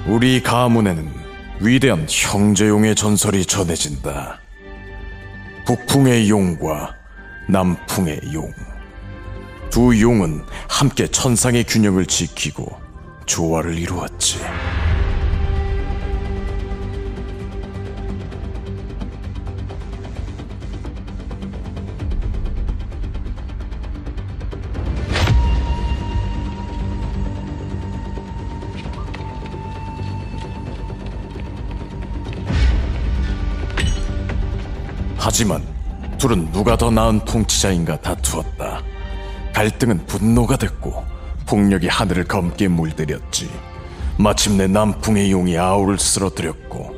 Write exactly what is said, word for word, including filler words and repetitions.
우리 가문에는 위대한 형제용의 전설이 전해진다. 북풍의 용과 남풍의 용. 두 용은 함께 천상의 균형을 지키고 조화를 이루었지. 하지만 둘은 누가 더 나은 통치자인가 다투었다. 갈등은 분노가 됐고 폭력이 하늘을 검게 물들였지. 마침내 남풍의 용이 아우를 쓰러뜨렸고